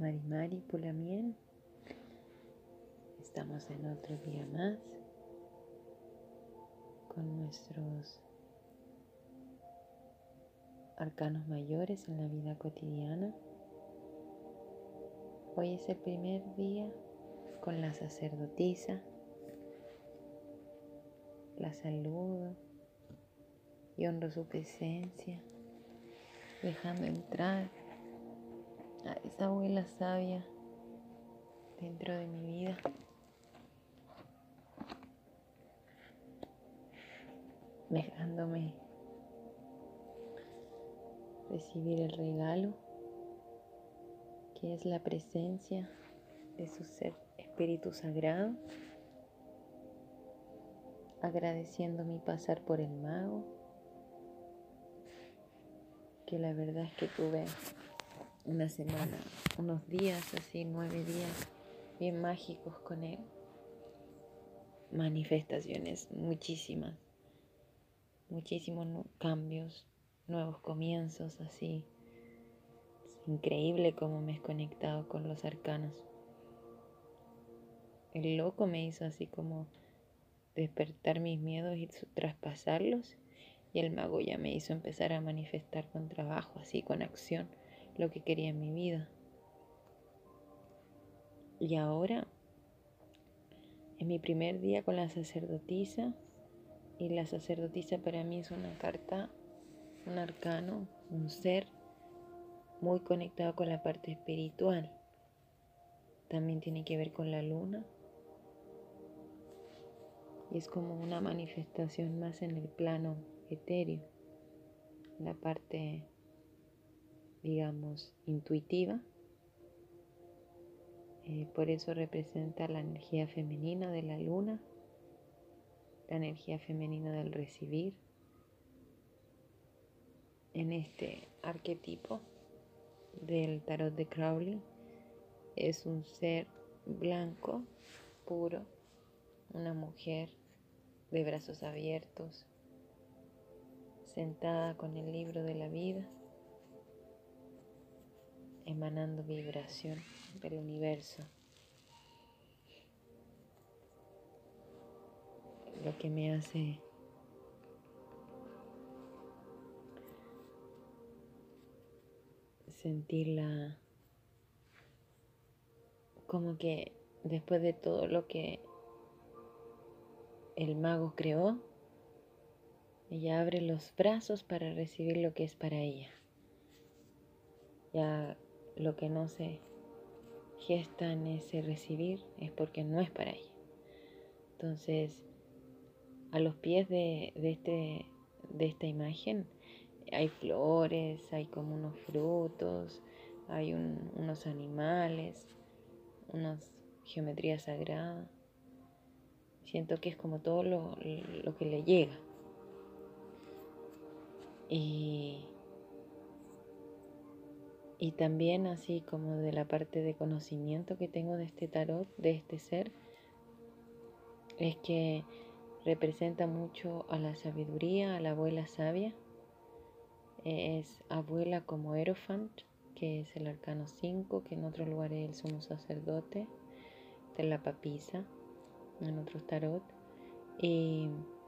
Mari Pulamien. Estamos en otro día más con nuestros arcanos mayores en la vida cotidiana. Hoy es el primer día con la sacerdotisa. La saludo y honro su presencia, dejando entrar a esa abuela sabia dentro de mi vida. Dejándome recibir el regalo que es la presencia de su ser espíritu sagrado, agradeciendo mi pasar por el mago, que la verdad es que tuve una semana, unos días así, 9 días bien mágicos con él, manifestaciones muchísimos cambios, nuevos comienzos, así. Es increíble cómo me he conectado con los arcanos. El loco me hizo así como despertar mis miedos y traspasarlos, y el mago ya me hizo empezar a manifestar con trabajo, así con acción, lo que quería en mi vida. Y ahora es mi primer día con la sacerdotisa, y la sacerdotisa para mí es una carta, un arcano, un ser muy conectado con la parte espiritual. También tiene que ver con la luna, y es como una manifestación más en el plano etéreo, la parte, digamos, intuitiva. Por eso representa la energía femenina de la luna, la energía femenina del recibir. En este arquetipo del tarot de Crowley es un ser blanco, puro, una mujer de brazos abiertos, sentada con el libro de la vida, emanando vibración del universo. Lo que me hace sentirla como que después de todo lo que el mago creó, ella abre los brazos para recibir lo que es para ella. Ya lo que no se gesta en ese recibir es porque no es para ella. Entonces, a los pies de esta imagen hay flores, hay como unos frutos, hay unos animales, unas geometrías sagradas. Siento que es como todo lo que le llega. Y también así como de la parte de conocimiento que tengo de este tarot, de este ser, es que representa mucho a la sabiduría, a la abuela sabia. Es abuela como Hierophant, que es el arcano 5, que en otros lugares es el sumo sacerdote, de la papisa, en otros tarot. Y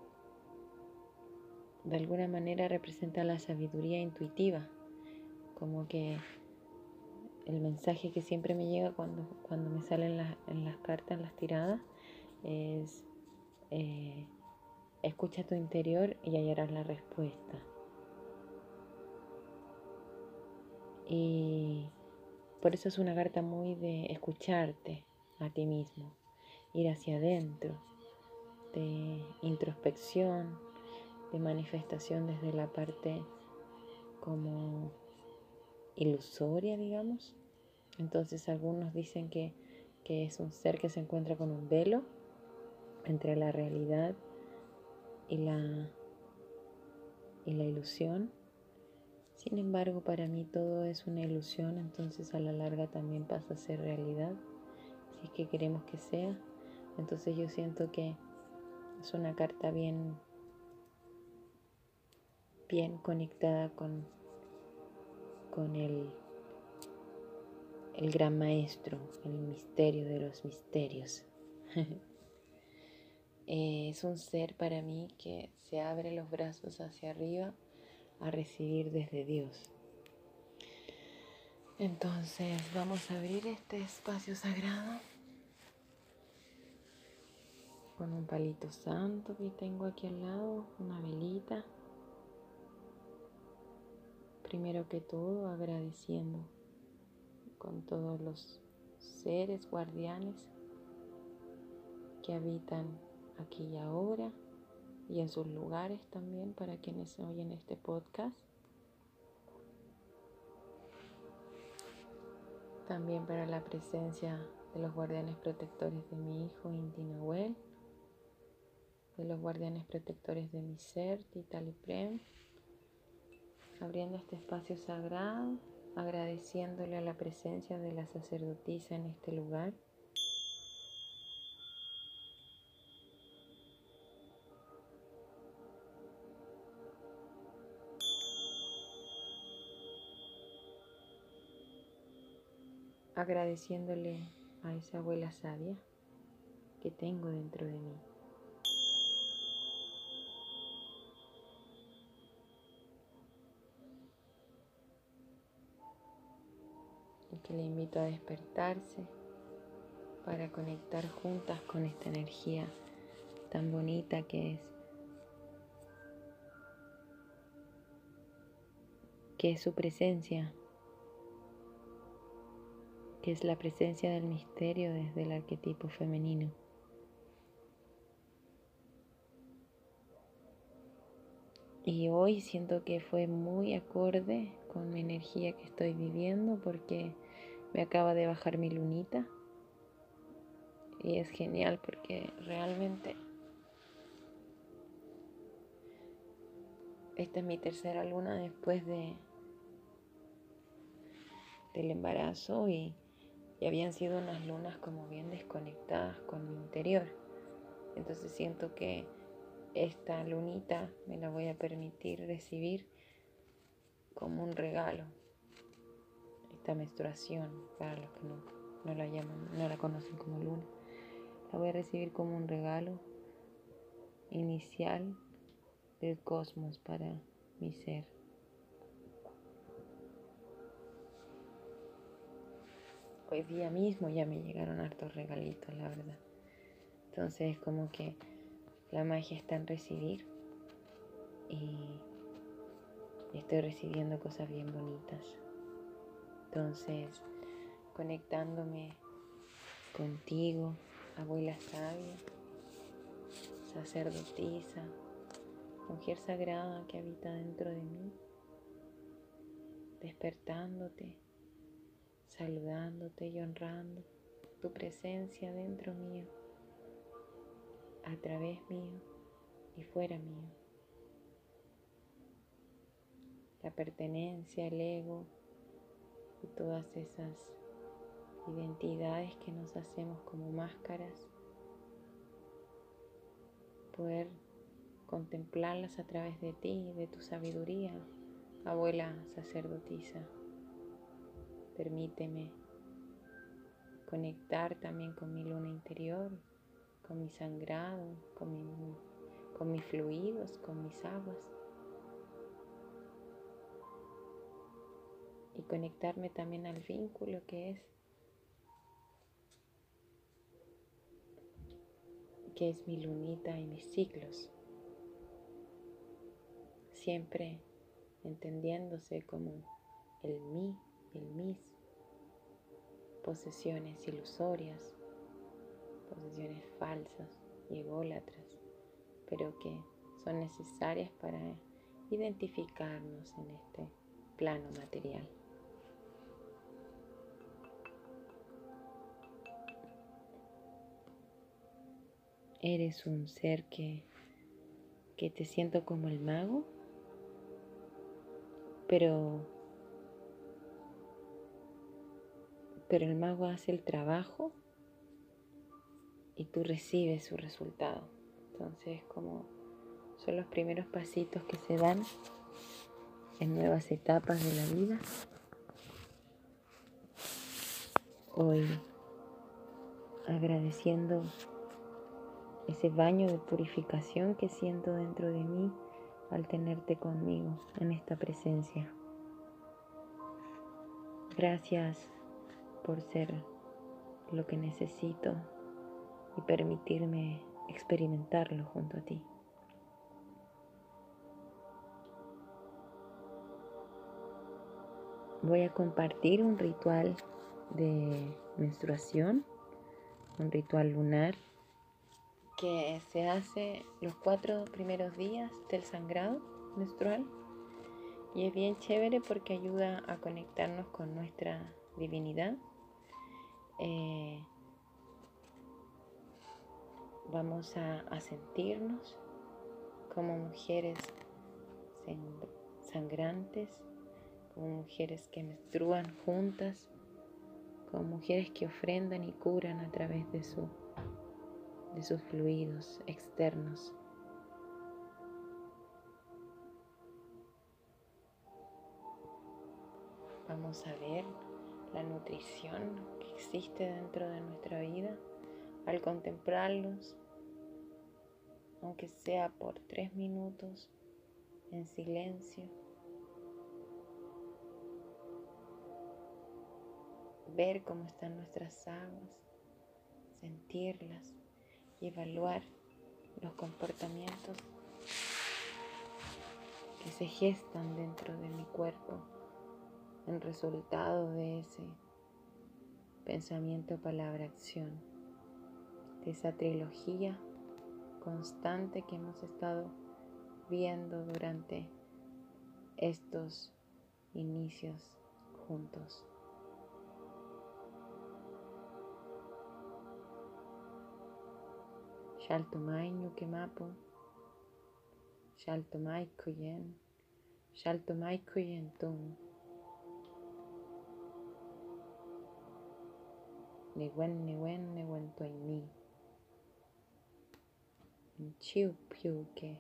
de alguna manera representa la sabiduría intuitiva, como que el mensaje que siempre me llega cuando me salen en las cartas, en las tiradas, es escucha tu interior y hallarás la respuesta. Y por eso es una carta muy de escucharte a ti mismo, ir hacia adentro, de introspección, de manifestación desde la parte como ilusoria, digamos. Entonces algunos dicen que es un ser que se encuentra con un velo entre la realidad y la ilusión. Sin embargo, para mí todo es una ilusión, entonces a la larga también pasa a ser realidad, si es que queremos que sea. Entonces yo siento que es una carta bien conectada con el gran maestro, el misterio de los misterios. Es un ser para mí que se abre los brazos hacia arriba a recibir desde Dios. Entonces vamos a abrir este espacio sagrado con un palito santo que tengo aquí al lado, una velita. Primero que todo agradeciendo con todos los seres guardianes que habitan aquí y ahora y en sus lugares también para quienes oyen este podcast. También para la presencia de los guardianes protectores de mi hijo Inti Nahuel, de los guardianes protectores de mi ser, Titali Prem, abriendo este espacio sagrado, agradeciéndole a la presencia de la sacerdotisa en este lugar. Agradeciéndole a esa abuela sabia que tengo dentro de mí. Y que le invito a despertarse para conectar juntas con esta energía tan bonita que es su presencia, que es la presencia del misterio desde el arquetipo femenino. Y hoy siento que fue muy acorde con mi energía que estoy viviendo porque me acaba de bajar mi lunita. Y es genial porque realmente esta es mi tercera luna después del embarazo y habían sido unas lunas como bien desconectadas con mi interior. Entonces siento que esta lunita me la voy a permitir recibir como un regalo. Esta menstruación, para los que no la conocen como luna, la voy a recibir como un regalo inicial del cosmos para mi ser. Hoy día mismo ya me llegaron hartos regalitos, la verdad. Entonces como que la magia está en recibir y estoy recibiendo cosas bien bonitas. Entonces, conectándome contigo, abuela sabia, sacerdotisa, mujer sagrada que habita dentro de mí, despertándote, saludándote y honrando tu presencia dentro mío, a través mío y fuera mío. La pertenencia, el ego y todas esas identidades que nos hacemos como máscaras, poder contemplarlas a través de ti, de tu sabiduría, abuela sacerdotisa. Permíteme conectar también con mi luna interior, con mi sangrado, con mis fluidos, con mis aguas. Y conectarme también al vínculo que es mi lunita y mis ciclos. Siempre entendiéndose como el mí, el mis, posesiones ilusorias, posesiones falsas y ególatras, pero que son necesarias para identificarnos en este plano material. Eres un ser que te siento como el mago, pero el mago hace el trabajo y tú recibes su resultado. Entonces, como son los primeros pasitos que se dan en nuevas etapas de la vida, hoy agradeciendo ese baño de purificación que siento dentro de mí al tenerte conmigo en esta presencia. Gracias por ser lo que necesito y permitirme experimentarlo junto a ti. Voy a compartir un ritual de menstruación, un ritual lunar que se hace los 4 primeros días del sangrado menstrual y es bien chévere porque ayuda a conectarnos con nuestra divinidad. Vamos a sentirnos como mujeres sangrantes, como mujeres que menstruan juntas, como mujeres que ofrendan y curan a través de sus fluidos externos. Vamos a ver la nutrición que existe dentro de nuestra vida al contemplarlos, aunque sea por 3 minutos en silencio. Ver cómo están nuestras aguas, sentirlas y evaluar los comportamientos que se gestan dentro de mi cuerpo en resultado de ese pensamiento, palabra, acción, de esa trilogía constante que hemos estado viendo durante estos inicios juntos. Shaltomay Ñuquemapu, Shaltomay Kuyen, Shaltomay Kuyentum, Niwen Niwen Niwen Toimi, Chiu Piuke,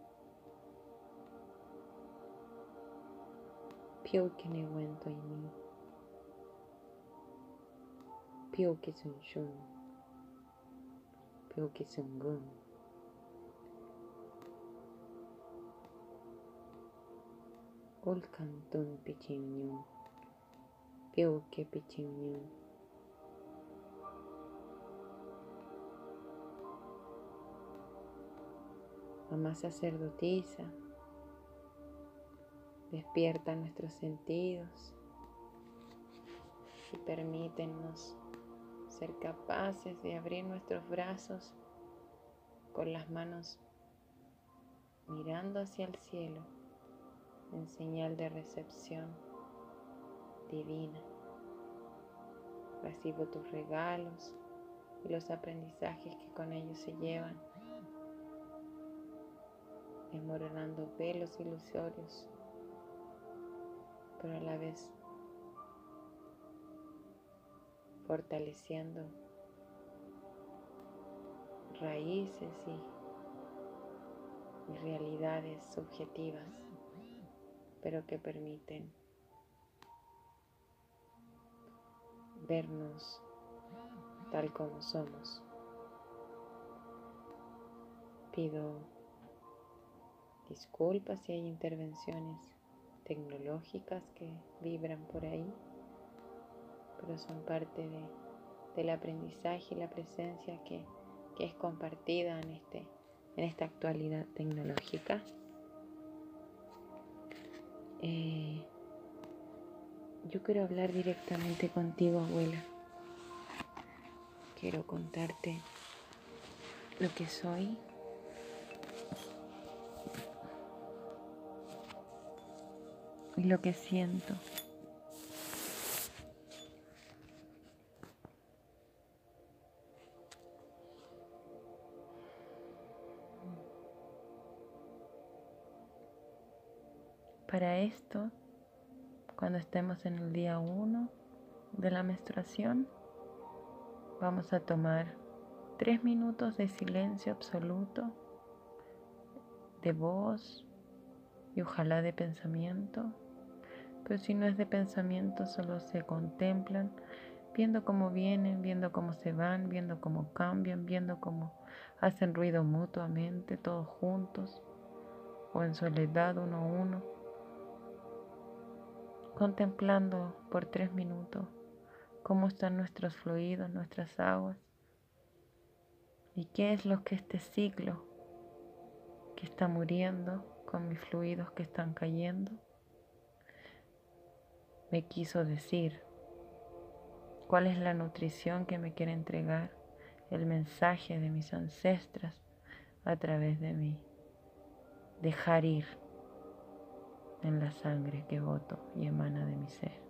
Piuke Niwen Toimi, Piuke Sunshun, Piuke Sungun, Ulkantun Pichimnyun, Piuke Pichimnyun. Mamá sacerdotisa, despierta nuestros sentidos y permítenos ser capaces de abrir nuestros brazos con las manos mirando hacia el cielo en señal de recepción divina. Recibo tus regalos y los aprendizajes que con ellos se llevan, desmoronando velos ilusorios, pero a la vez fortaleciendo raíces y realidades subjetivas, pero que permiten vernos tal como somos. Pido disculpas si hay intervenciones tecnológicas que vibran por ahí, pero son parte del aprendizaje y la presencia que es compartida en esta actualidad tecnológica. Yo quiero hablar directamente contigo, abuela. Quiero contarte lo que soy, y lo que siento. Para esto, cuando estemos en el día 1 de la menstruación, vamos a tomar 3 minutos de silencio absoluto, de voz y ojalá de pensamiento. Pero si no es de pensamiento, solo se contemplan viendo cómo vienen, viendo cómo se van, viendo cómo cambian, viendo cómo hacen ruido mutuamente, todos juntos o en soledad uno a uno, contemplando por 3 minutos cómo están nuestros fluidos, nuestras aguas y qué es lo que este ciclo que está muriendo con mis fluidos que están cayendo me quiso decir, cuál es la nutrición que me quiere entregar, el mensaje de mis ancestros a través de mí. Dejar ir en la sangre que boto y emana de mi ser.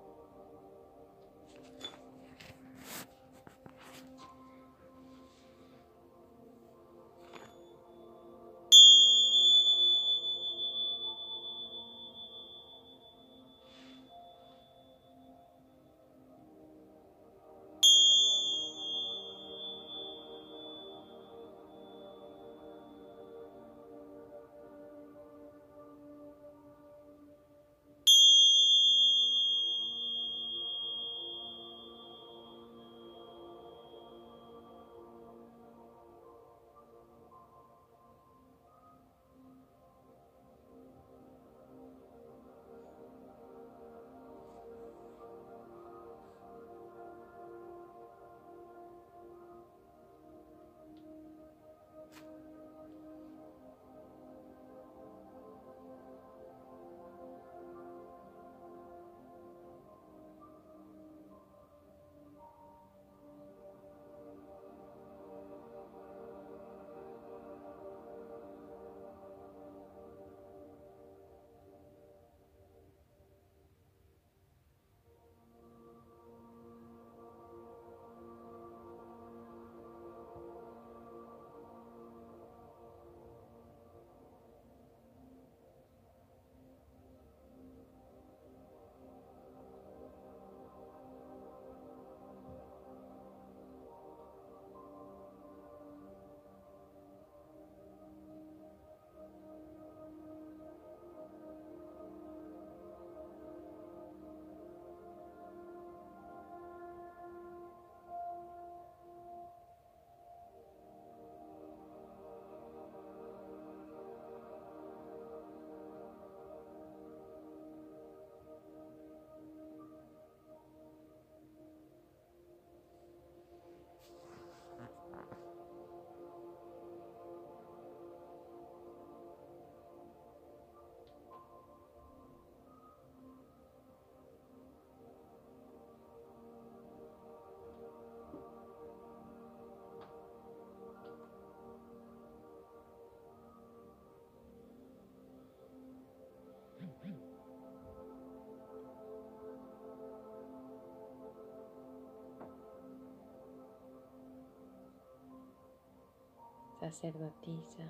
Sacerdotisa,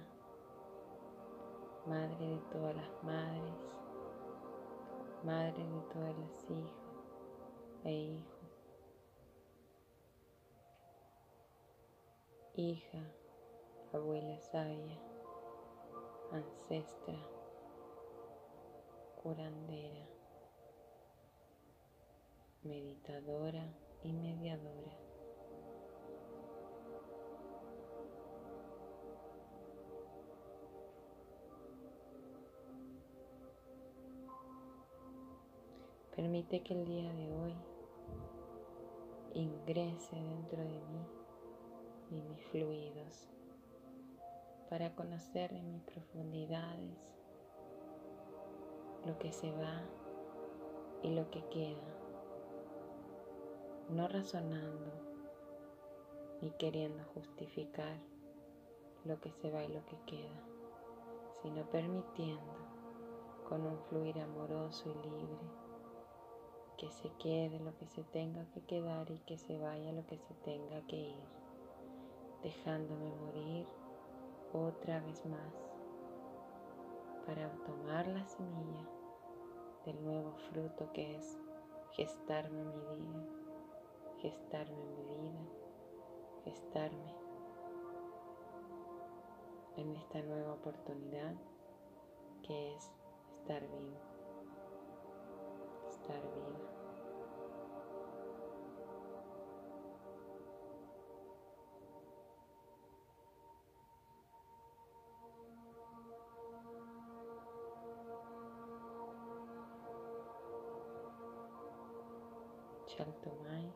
madre de todas las madres, madre de todas las hijas e hijos, hija, abuela sabia, ancestra, curandera, meditadora y mediadora. Permite que el día de hoy ingrese dentro de mí y mis fluidos para conocer en mis profundidades lo que se va y lo que queda, no razonando ni queriendo justificar lo que se va y lo que queda, sino permitiendo con un fluir amoroso y libre que se quede lo que se tenga que quedar y que se vaya lo que se tenga que ir, dejándome morir otra vez más para tomar la semilla del nuevo fruto que es gestarme en mi día, gestarme en mi vida, gestarme en esta nueva oportunidad que es estar vivo, estar viva. Chaltumay.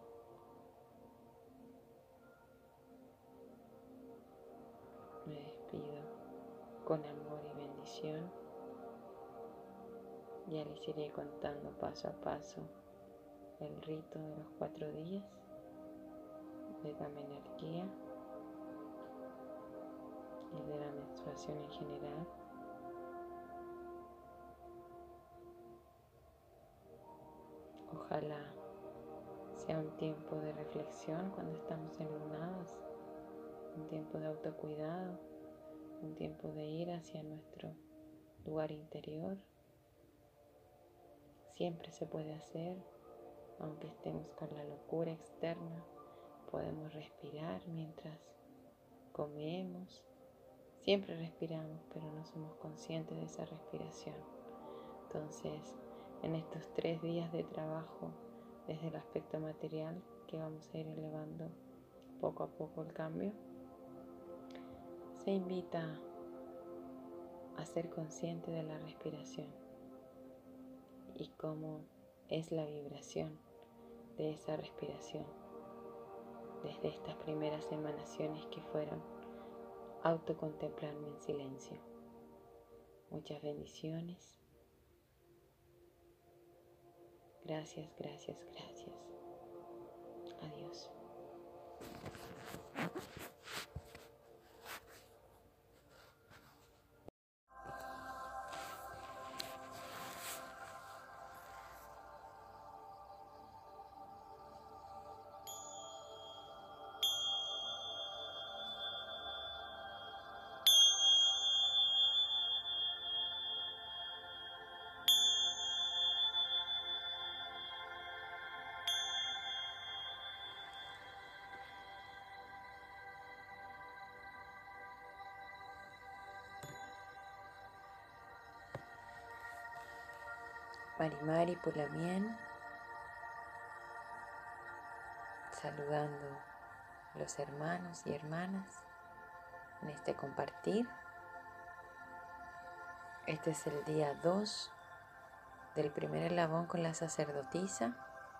Me despido con amor y bendición. Ya les iré contando paso a paso el rito de los 4 días de Dame Energía y de la menstruación en general. Ojalá sea un tiempo de reflexión cuando estamos enlunados, un tiempo de autocuidado, un tiempo de ir hacia nuestro lugar interior. Siempre se puede hacer, aunque estemos con la locura externa, podemos respirar mientras comemos. Siempre respiramos, pero no somos conscientes de esa respiración. Entonces, en estos 3 días de trabajo, desde el aspecto material, que vamos a ir elevando poco a poco el cambio, se invita a ser consciente de la respiración y cómo es la vibración de esa respiración desde estas primeras emanaciones que fueron autocontemplarme en silencio. Muchas bendiciones. Gracias, gracias, gracias. Adiós. Marimari Pulamien, saludando a los hermanos y hermanas en este compartir. Este es el día 2 del primer eslabón con la sacerdotisa.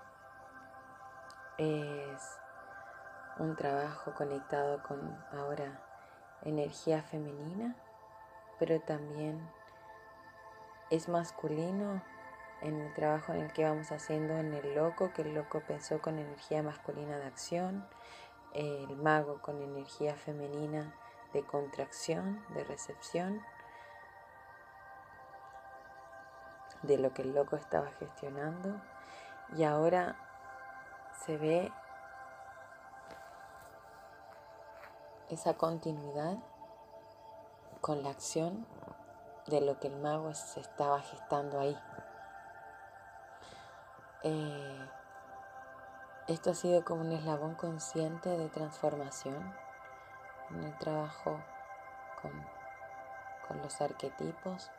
Es un trabajo conectado con ahora energía femenina, pero también es masculino en el trabajo en el que vamos haciendo en el loco, que el loco pensó con energía masculina de acción, el mago con energía femenina de contracción, de recepción, de lo que el loco estaba gestionando, y ahora se ve esa continuidad con la acción de lo que el mago se estaba gestando ahí. Esto ha sido como un eslabón consciente de transformación en el trabajo con los arquetipos.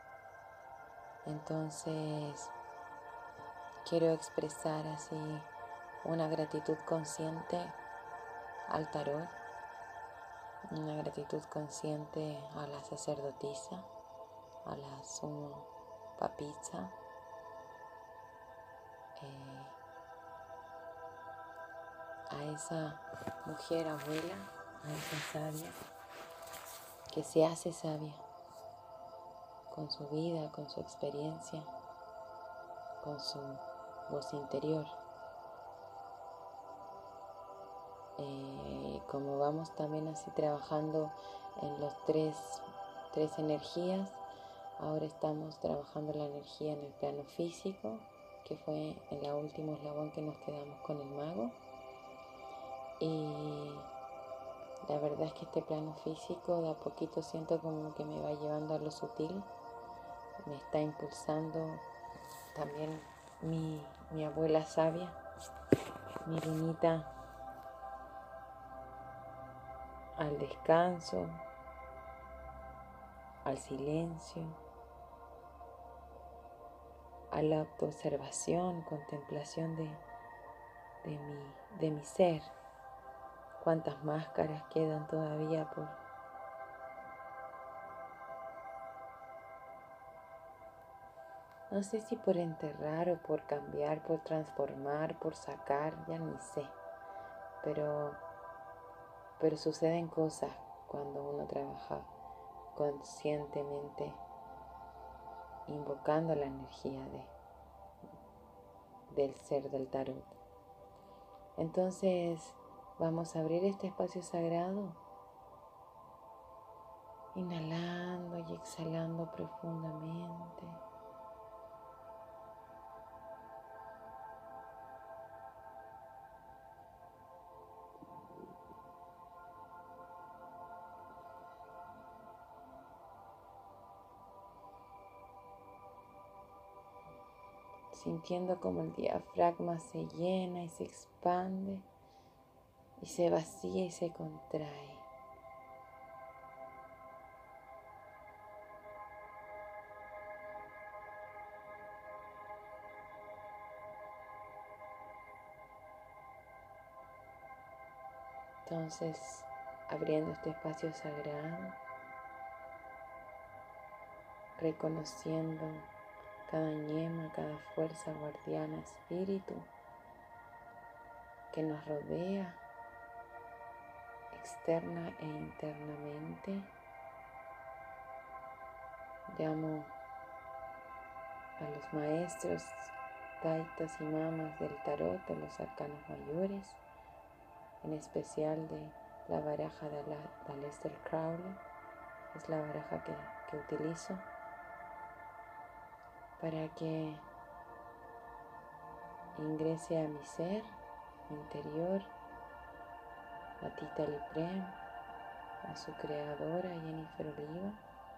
Entonces quiero expresar así una gratitud consciente al tarot, una gratitud consciente a la sacerdotisa, a la sumo papitza, a esa mujer abuela, a esa sabia que se hace sabia con su vida, con su experiencia, con su voz interior. Como vamos también así trabajando en los tres energías, ahora estamos trabajando la energía en el plano físico, que fue en el último eslabón que nos quedamos con el mago. Y la verdad es que este plano físico de a poquito siento como que me va llevando a lo sutil, me está impulsando también mi abuela sabia, mi lunita, al descanso, al silencio, a la autoobservación, contemplación de mi ser. Cuántas máscaras quedan todavía No sé si por enterrar o por cambiar, por transformar, por sacar, ya ni sé. Pero suceden cosas cuando uno trabaja conscientemente, invocando la energía del ser del tarot. Entonces vamos a abrir este espacio sagrado, inhalando y exhalando profundamente. Sintiendo como el diafragma se llena y se expande y se vacía y se contrae. Entonces, abriendo este espacio sagrado, reconociendo cada ñema, cada fuerza guardiana, espíritu que nos rodea, externa e internamente. Llamo a los maestros, taitas y mamas del tarot, de los arcanos mayores, en especial de la baraja de Aleister Crowley. Es la baraja que utilizo para que ingrese a mi ser interior, a Tita Liprem, a su creadora Jennifer Oliva,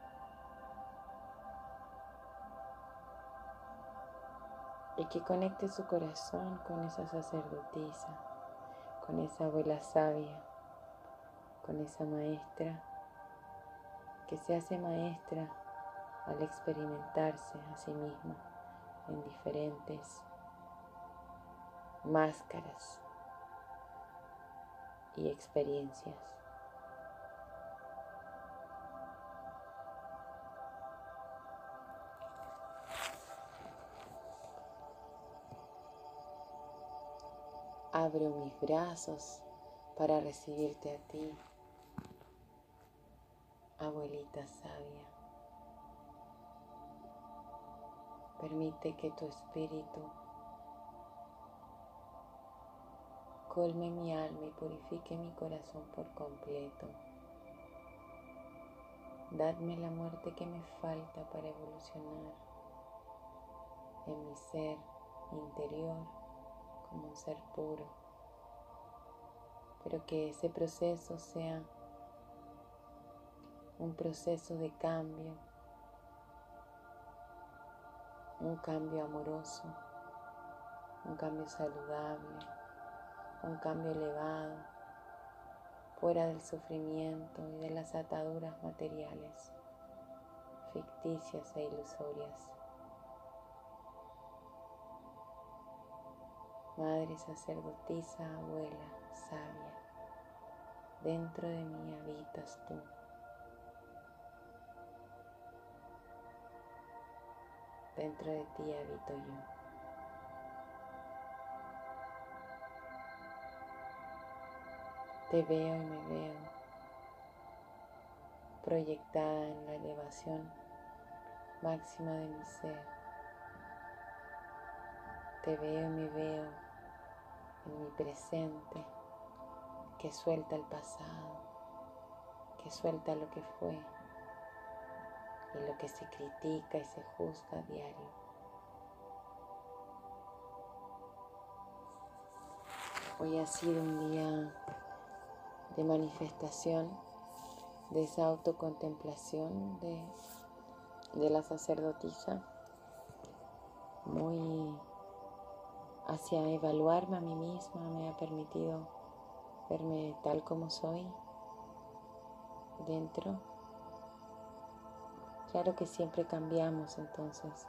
y que conecte su corazón con esa sacerdotisa, con esa abuela sabia, con esa maestra que se hace maestra al experimentarse a sí misma en diferentes máscaras y experiencias. Abro mis brazos para recibirte a ti, abuelita sabia. Permite que tu espíritu colme mi alma y purifique mi corazón por completo. Dadme la muerte que me falta para evolucionar en mi ser interior como un ser puro, pero que ese proceso sea un proceso de cambio, un cambio amoroso, un cambio saludable, un cambio elevado, fuera del sufrimiento y de las ataduras materiales, ficticias e ilusorias. Madre sacerdotisa, abuela sabia, dentro de mí habitas tú. Dentro de ti habito yo. Te veo y me veo proyectada en la elevación máxima de mi ser. Te veo y me veo en mi presente, que suelta el pasado, que suelta lo que fue y lo que se critica y se juzga a diario. Hoy ha sido un día de manifestación de esa autocontemplación de la sacerdotisa, muy hacia evaluarme a mí misma. Me ha permitido verme tal como soy dentro. Claro que siempre cambiamos, entonces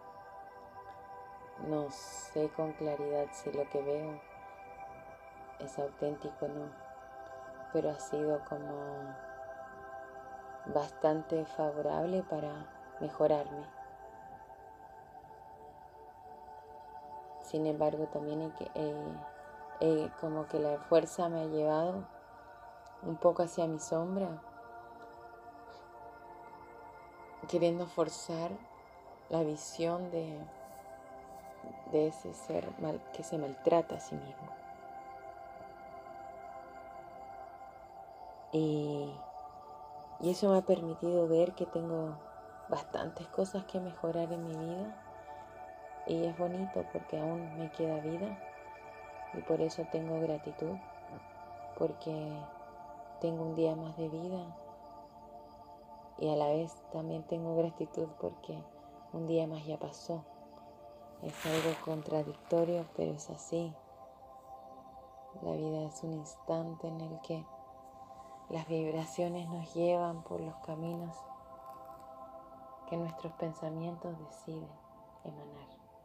no sé con claridad si lo que veo es auténtico o no, pero ha sido como bastante favorable para mejorarme. Sin embargo, también como que la fuerza me ha llevado un poco hacia mi sombra, queriendo forzar la visión de ese ser que se maltrata a sí mismo. Y eso me ha permitido ver que tengo bastantes cosas que mejorar en mi vida. Y es bonito porque aún me queda vida y por eso tengo gratitud, porque tengo un día más de vida y a la vez también tengo gratitud porque un día más ya pasó. Es algo contradictorio, pero es así. La vida es un instante en el que las vibraciones nos llevan por los caminos que nuestros pensamientos deciden emanar.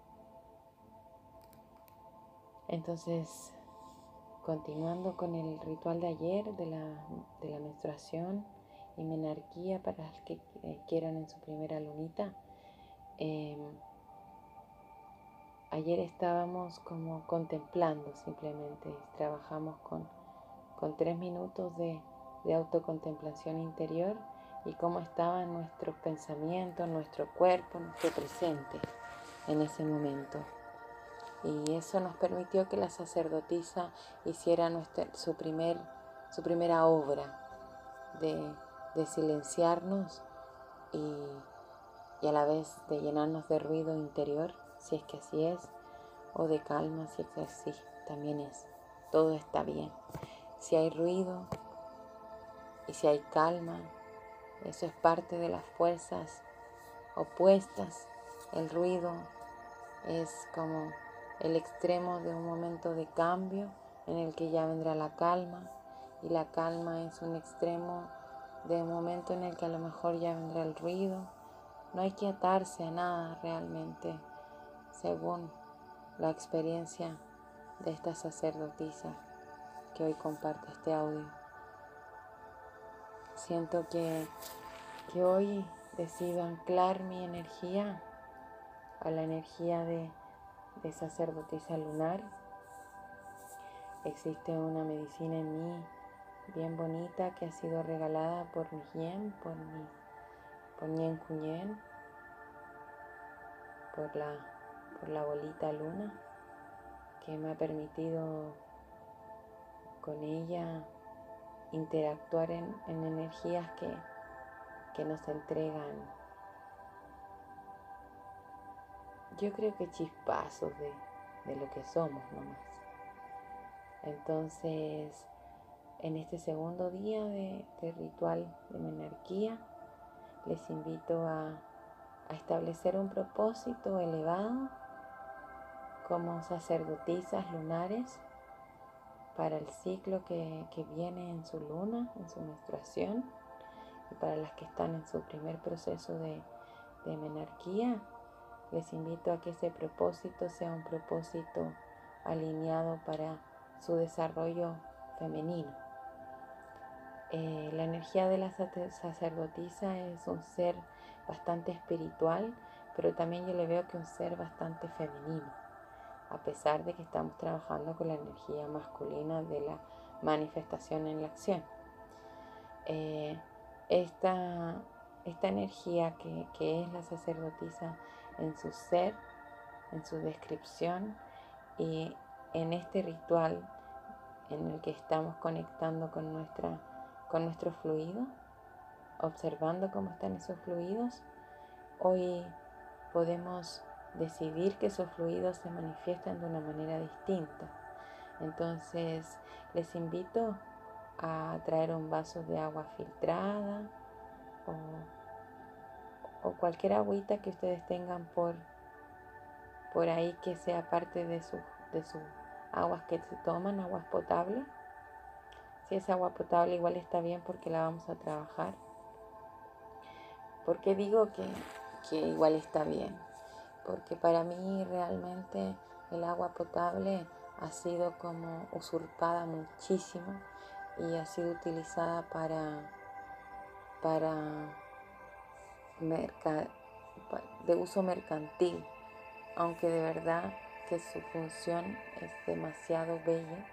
Entonces, continuando con el ritual de ayer de la menstruación y menarquía para los que quieran en su primera lunita, ayer estábamos como contemplando simplemente, trabajamos con 3 minutos de autocontemplación interior y cómo estaban nuestros pensamientos, nuestro cuerpo, nuestro presente en ese momento. Y eso nos permitió que la sacerdotisa hiciera su primera obra de silenciarnos y a la vez de llenarnos de ruido interior, si es que así es, o de calma, si es que así también es. Todo está bien. Si hay ruido y si hay calma, eso es parte de las fuerzas opuestas. El ruido es como el extremo de un momento de cambio en el que ya vendrá la calma, y la calma es un extremo de un momento en el que a lo mejor ya vendrá el ruido. No hay que atarse a nada realmente, según la experiencia de esta sacerdotisa que hoy comparte este audio. Siento que hoy decido anclar mi energía a la energía de sacerdotisa lunar. Existe una medicina en mí bien bonita que ha sido regalada por mi Hien, por Ñen Cuñén, por la abuelita Luna, que me ha permitido con ella interactuar en energías que nos entregan, yo creo que chispazos de lo que somos nomás. Entonces, en este segundo día de ritual de menarquía, les invito a establecer un propósito elevado como sacerdotisas lunares para el ciclo que viene en su luna, en su menstruación, y para las que están en su primer proceso de menarquía. Les invito a que ese propósito sea un propósito alineado para su desarrollo femenino. La energía de la sacerdotisa es un ser bastante espiritual, pero también yo le veo que es un ser bastante femenino, a pesar de que estamos trabajando con la energía masculina de la manifestación en la acción. Esta energía que es la sacerdotisa en su ser, en su descripción, y en este ritual en el que estamos conectando con nuestro fluido, observando cómo están esos fluidos, hoy podemos decidir que esos fluidos se manifiestan de una manera distinta. Entonces, les invito a traer un vaso de agua filtrada o cualquier agüita que ustedes tengan por ahí que sea parte de sus aguas que se toman, aguas potables. Si es agua potable igual está bien porque la vamos a trabajar. ¿Por qué digo que igual está bien? Porque para mí realmente el agua potable ha sido como usurpada muchísimo y ha sido utilizada de uso mercantil, aunque de verdad que su función es demasiado bella,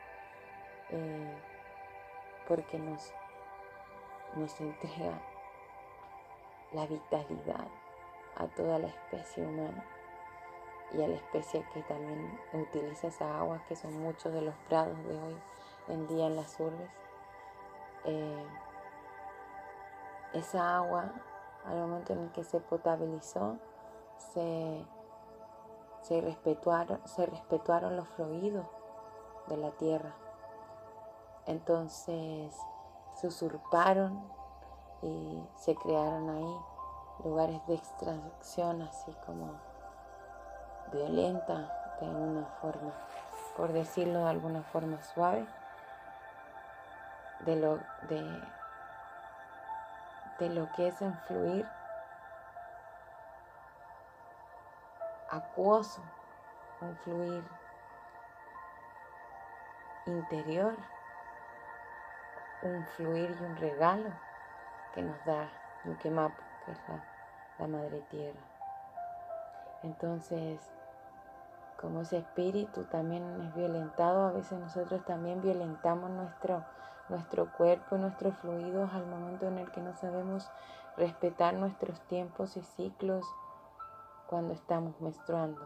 porque nos entrega la vitalidad a toda la especie humana y a la especie que también utiliza esa agua, que son muchos de los prados de hoy en día en las urbes. Esa agua, al momento en el que se potabilizó, se respetuaron los fluidos de la tierra. Entonces se usurparon y se crearon ahí lugares de extracción así como violenta, de una forma, por decirlo de alguna forma suave, de lo que es un fluir acuoso, un fluir interior, un fluir y un regalo que nos da Yuquemapu, que es la Madre Tierra. Entonces, como ese espíritu también es violentado, a veces nosotros también violentamos nuestro cuerpo y nuestros fluidos al momento en el que no sabemos respetar nuestros tiempos y ciclos cuando estamos menstruando.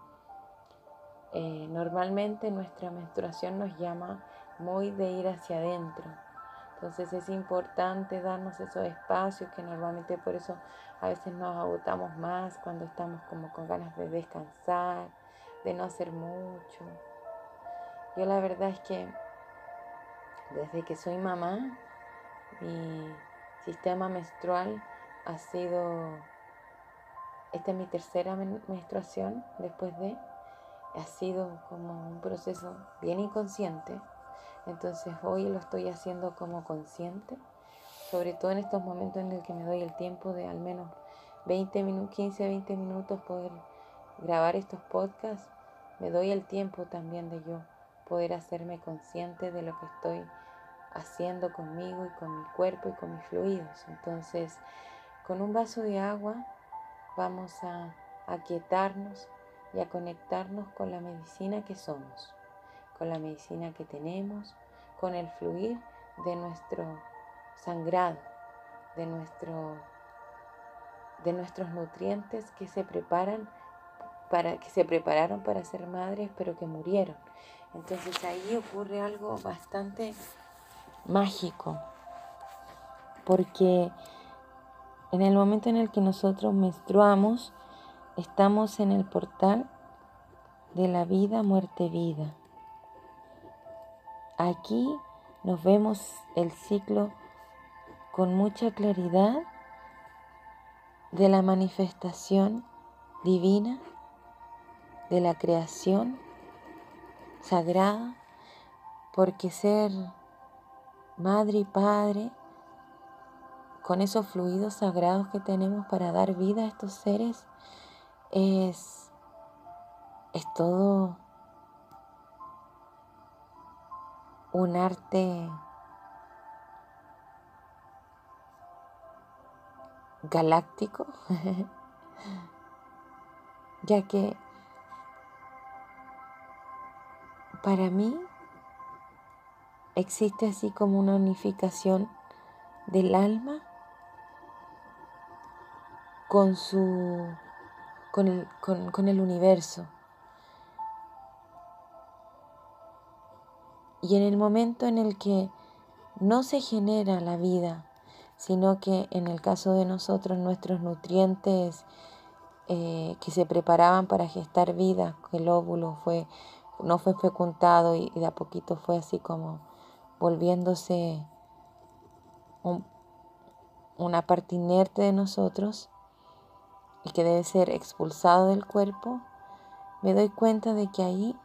Normalmente nuestra menstruación nos llama muy de ir hacia adentro. Entonces es importante darnos esos espacios, que normalmente por eso a veces nos agotamos más cuando estamos como con ganas de descansar, de no hacer mucho. Yo la verdad es que desde que soy mamá, mi sistema menstrual ha sido, esta es mi tercera menstruación ha sido como un proceso bien inconsciente. Entonces hoy lo estoy haciendo como consciente, sobre todo en estos momentos en el que me doy el tiempo de al menos 15, 20 minutos poder grabar estos podcasts. Me doy el tiempo también de yo poder hacerme consciente de lo que estoy haciendo conmigo y con mi cuerpo y con mis fluidos. Entonces, con un vaso de agua vamos a aquietarnos y a conectarnos con la medicina que somos, con la medicina que tenemos, con el fluir de nuestro sangrado, de nuestros nutrientes que se prepararon para ser madres, pero que murieron. Entonces ahí ocurre algo bastante mágico, porque en el momento en el que nosotros menstruamos, estamos en el portal de la vida, muerte, vida. Aquí nos vemos el ciclo con mucha claridad de la manifestación divina, de la creación sagrada, porque ser madre y padre, con esos fluidos sagrados que tenemos para dar vida a estos seres, es todo un arte galáctico, ya que para mí existe así como una unificación del alma con el universo. Y en el momento en el que no se genera la vida, sino que en el caso de nosotros nuestros nutrientes que se preparaban para gestar vida, que el óvulo no fue fecundado y de a poquito fue así como volviéndose una parte inerte de nosotros y que debe ser expulsado del cuerpo, me doy cuenta de que ahí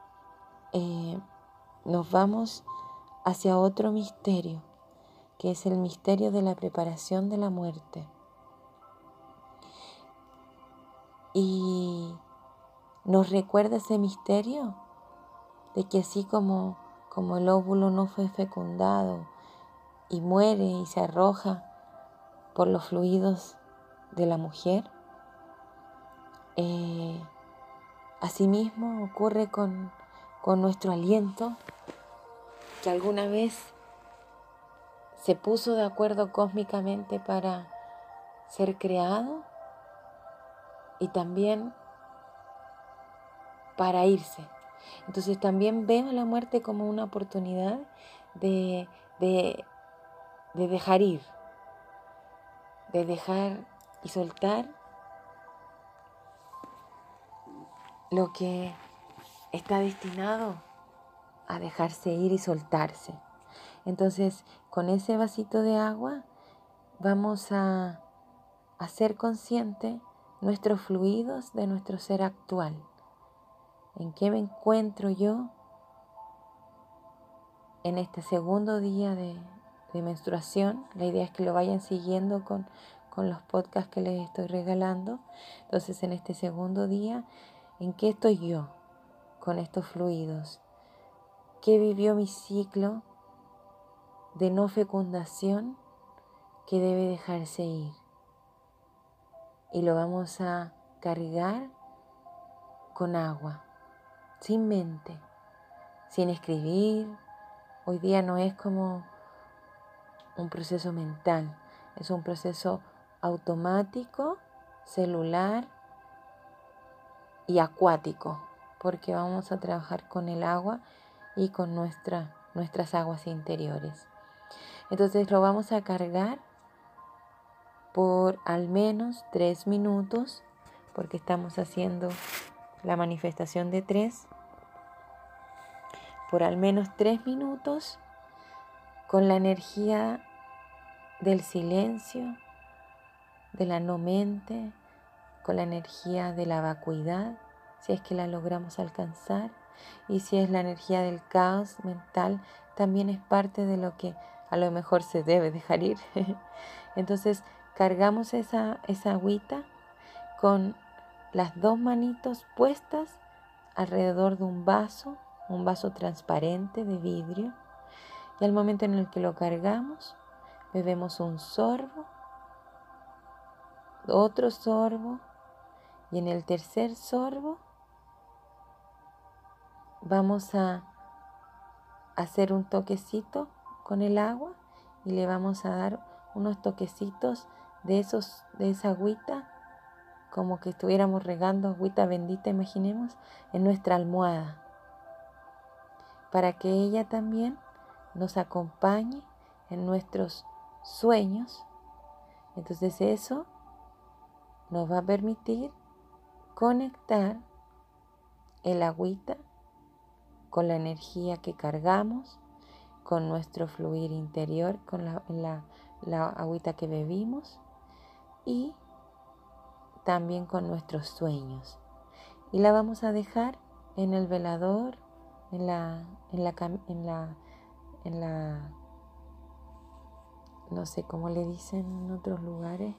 nos vamos hacia otro misterio, que es el misterio de la preparación de la muerte. Y nos recuerda ese misterio de que así como el óvulo no fue fecundado y muere y se arroja por los fluidos de la mujer, Asimismo ocurre con nuestro aliento, que alguna vez se puso de acuerdo cósmicamente para ser creado y también para irse. Entonces también veo la muerte como una oportunidad de, de, de dejar ir, de dejar y soltar lo que está destinado a dejarse ir y soltarse. Entonces, con ese vasito de agua vamos a hacer consciente nuestros fluidos de nuestro ser actual. ¿En qué me encuentro yo en este segundo día de menstruación? La idea es que lo vayan siguiendo con los podcasts que les estoy regalando. Entonces, en este segundo día, ¿en qué estoy yo con estos fluidos? ¿Qué vivió mi ciclo de no fecundación que debe dejarse ir? Y lo vamos a cargar con agua, sin mente, sin escribir. Hoy día no es como un proceso mental, es un proceso automático, celular y acuático, porque vamos a trabajar con el agua y con nuestras aguas interiores. Entonces lo vamos a cargar por al menos 3 minutos, porque estamos haciendo la manifestación de 3, por al menos 3 minutos, con la energía del silencio, de la no mente, con la energía de la vacuidad, si es que la logramos alcanzar, y si es la energía del caos mental, también es parte de lo que a lo mejor se debe dejar ir. Entonces cargamos esa agüita con las 2 manitos puestas alrededor de un vaso transparente de vidrio, y al momento en el que lo cargamos, bebemos un sorbo, otro sorbo, y en el tercer sorbo vamos a hacer un toquecito con el agua y le vamos a dar unos toquecitos de esa agüita, como que estuviéramos regando agüita bendita, imaginemos, en nuestra almohada, para que ella también nos acompañe en nuestros sueños. Entonces eso nos va a permitir conectar el agüita con la energía que cargamos, con nuestro fluir interior, con la agüita que bebimos, y también con nuestros sueños. Y la vamos a dejar en el velador, en la no sé cómo le dicen en otros lugares,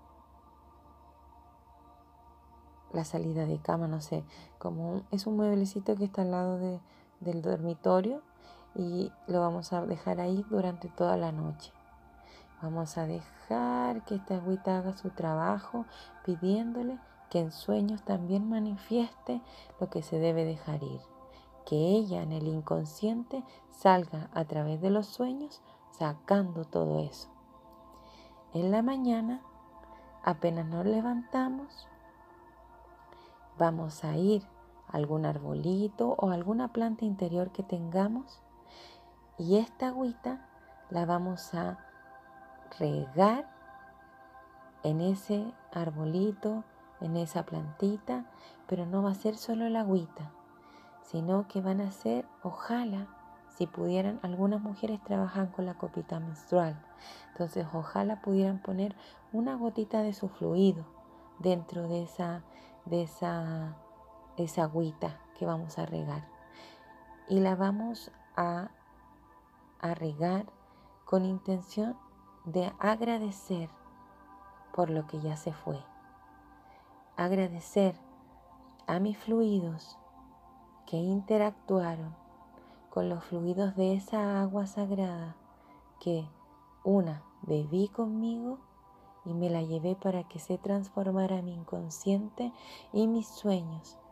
la salida de cama, no sé, es un mueblecito que está al lado del dormitorio, y lo vamos a dejar ahí durante toda la noche. Vamos a dejar que esta agüita haga su trabajo, pidiéndole que en sueños también manifieste lo que se debe dejar ir, que ella en el inconsciente salga a través de los sueños sacando todo eso. En la mañana, apenas nos levantamos, vamos a ir a algún arbolito o alguna planta interior que tengamos, y esta agüita la vamos a regar en ese arbolito, en esa plantita, pero no va a ser solo el agüita, sino que van a ser, ojalá, si pudieran, algunas mujeres trabajan con la copita menstrual, entonces ojalá pudieran poner una gotita de su fluido dentro de esa agüita que vamos a regar, y la vamos a regar con intención de agradecer por lo que ya se fue, agradecer a mis fluidos que interactuaron con los fluidos de esa agua sagrada que bebí conmigo y me la llevé para que se transformara mi inconsciente y mis sueños,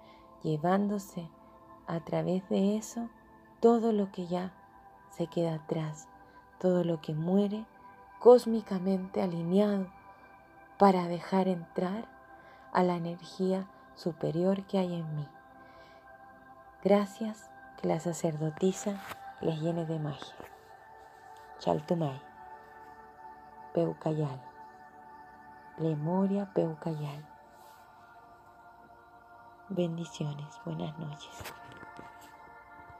llevándose a través de eso todo lo que ya se queda atrás, todo lo que muere cósmicamente alineado para dejar entrar a la energía superior que hay en mí. Gracias, que la sacerdotisa les llene de magia. Chaltumay, Peucayal, Lemoria Peucayal. Bendiciones, buenas noches.